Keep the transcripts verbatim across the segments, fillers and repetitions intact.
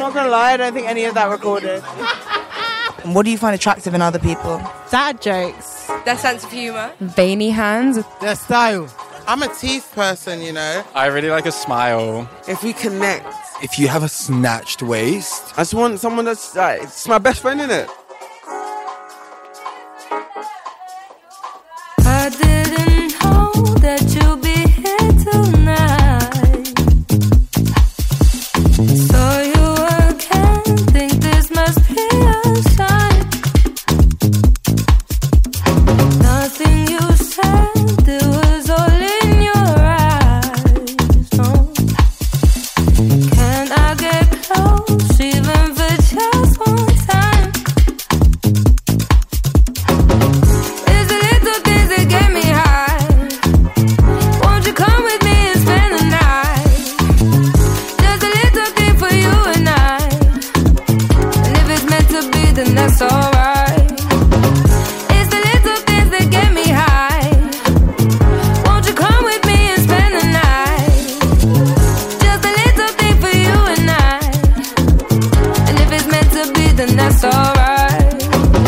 not gonna lie, I don't think any of that recorded. What do you find attractive in other people? Dad jokes. Their sense of humour. Veiny hands. Their style. I'm a teeth person, you know. I really like a smile. If we connect. If you have a snatched waist. I just want someone that's like, it's my best friend, innit? I didn't know that you'd be here tonight. Saw you again, think this must be a sign. Nothing you said, it was all in your eyes. No. Can I get close, even for just one time? There's a little things that get me high. Won't you come with me and spend the night? Just a little thing for you and I. And if it's meant to be, then that's alright. It's the little things that get me high. Won't you come with me and spend the night? Just a little thing for you and I. And if it's meant to be, then that's alright.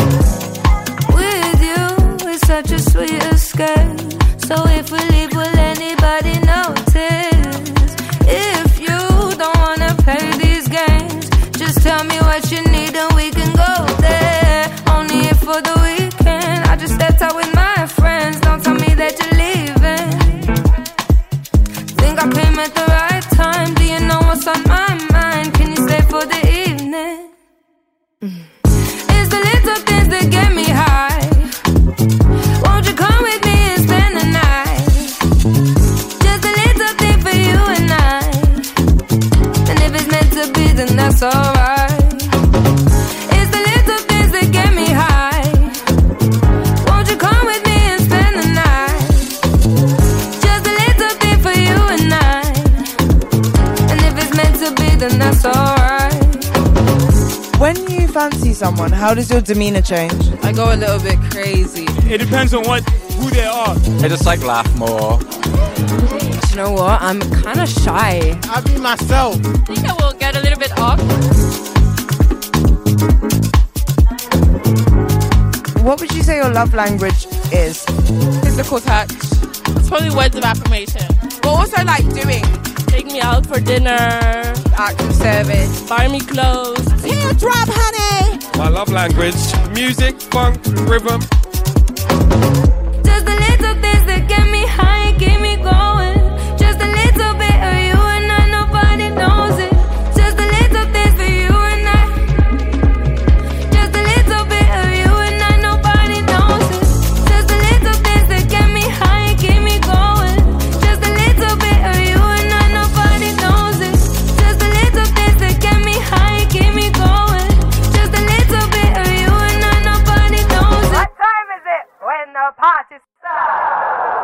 With you, it's such a sweet escape. So if we leave, will anybody notice? If you don't wanna play these games, just tell me what you need and we can go there. Only if for the weekend. I just stepped out with my friends. Don't tell me that you're leaving. Think I came at the right time. Do you know what's on my mind? Can you stay for the evening? It's the little things that get me high. Won't you come with me and spend the night? Just a little thing for you and I. And if it's meant to be, then that's alright. It's the little things that get me high. Won't you come with me and spend the night? Just a little thing for you and I. And if it's meant to be, then that's alright. When you fancy someone, how does your demeanour change? I go a little bit crazy. It depends on what who they are. I just like laugh more. You know what? I'm kind of shy. I'll be myself. I think I will get a little bit awkward. What would you say your love language is? Physical touch. It's probably words of affirmation. But also like doing. Take me out for dinner. Acts of service. Buy me clothes. Teardrop, honey. My love language, music, funk, rhythm. Just the little things that get me high and keep me going. Just a little bit of you and I, nobody knows it. Just a little things for you and I. Just a little bit of you and I, nobody knows it. Just a little things that get me high and keep me going. Just a little bit of you and I, nobody knows it. Just a little things that get me high and keep me going. Just a little bit of you and I, nobody knows it. What time is it when the party starts?